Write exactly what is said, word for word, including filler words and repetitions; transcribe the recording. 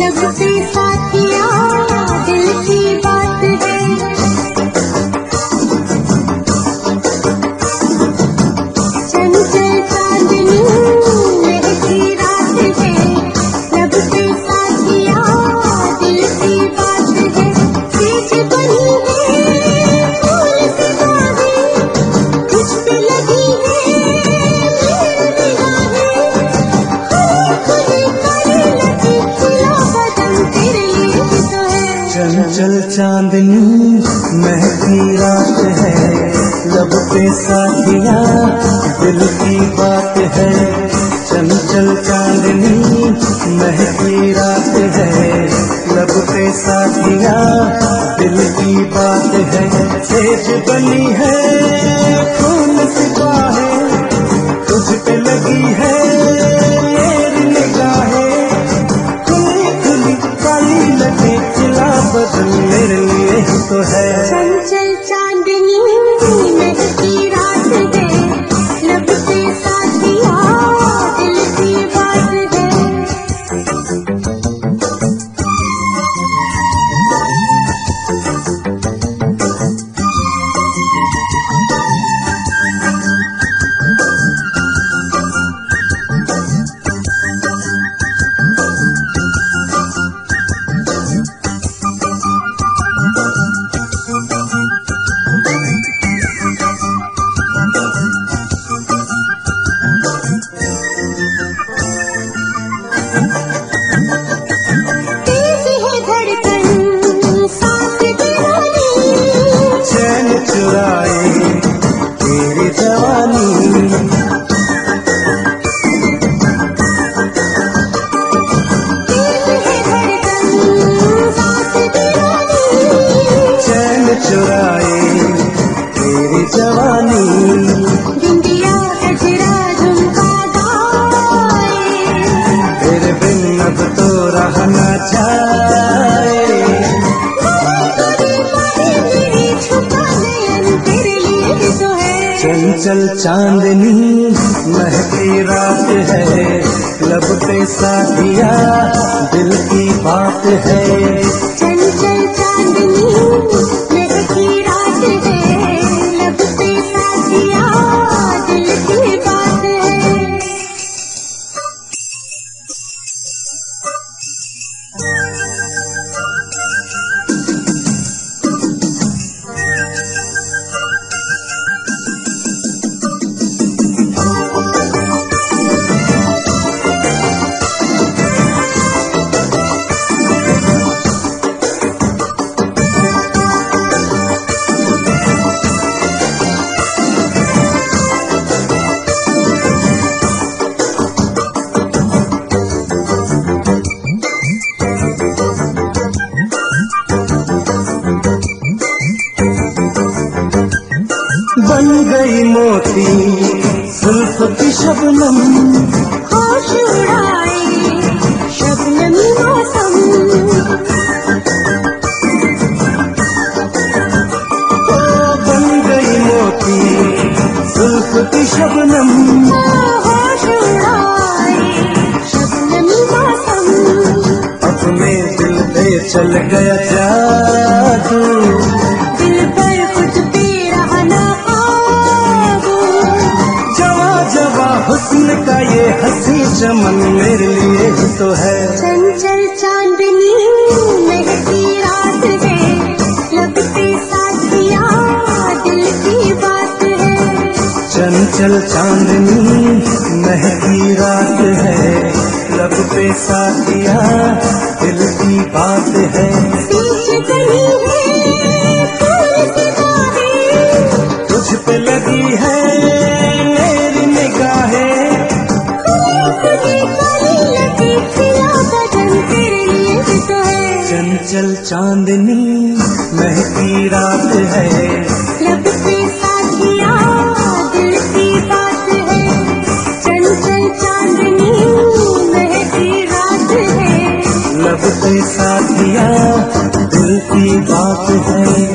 लगते साथिया दिल की बात है। चंचल चांदनी महकी रात है, लगते साथिया दिल की बात है। सेज बनी है फूल से बाहें, तुझ पे लगी है मेरी निगाहें। खुली करे लगी खिला बदन तेरे लिए ही तो है। चंचल चांदनी महकी रात है, लब पे साथिया दिल की बात है। चंचल चांदनी महकी रात है, लब पे साथिया दिल की बात है। सेज बनी है फूल से बाहें, तुझ पे लगी है मेरी निगाहें। खुली खुली काली लगे खिला बदन मेरे लिए ही तो है। चंचल चांदनी महकी रात है, लब पे साथिया दिल की बात है। तेज है धड़कन सांस दीवानी, चैन चुराए तेरी जवानी। तेज है धड़कन सांस दीवानी। चैन चुराए तेरी जवानी। बिंदिया गजरा झुमका गाए, तेरे बिन अब तो रहा न जाए। मेरी छुपा नयन तेरे लिए ही तो है। चंचल चांदनी महकी रात है, लब पे साथिया दिल की बात है। चंचल चांदनी महकी रात है, लब पे साथिया दिल की बात है। बन गई मोती जुल्फ की शबनम, होश उड़ाए शबनमी मौसम। ओ बन गई मोती जुल्फ की शबनम। होश उड़ाए शबनमी मौसम। अब में दिल पे चल गया जादू, दिल पर कुछ भी रहा ना काबू। जवा जवा हुस्न का ये हंसी चमन मेरे लिए ही तो है। चंचल चांदनी महकी रात है, लब पे साथिया दिल की बात है। चंचल चांदनी महकी रात है, लब पे साथिया दिल की बात है। बीच गली है फूल से बाहें, तुझ पे लगी है मेरी निगाहें। खुली काली लगी खिला बदन तेरे लिए ही तो है। चंचल चांदनी महकी रात है, लब पे साथिया दिल की बात है। चंचल चांदनी महकी रात है, लब पे साथिया दिल की बात है।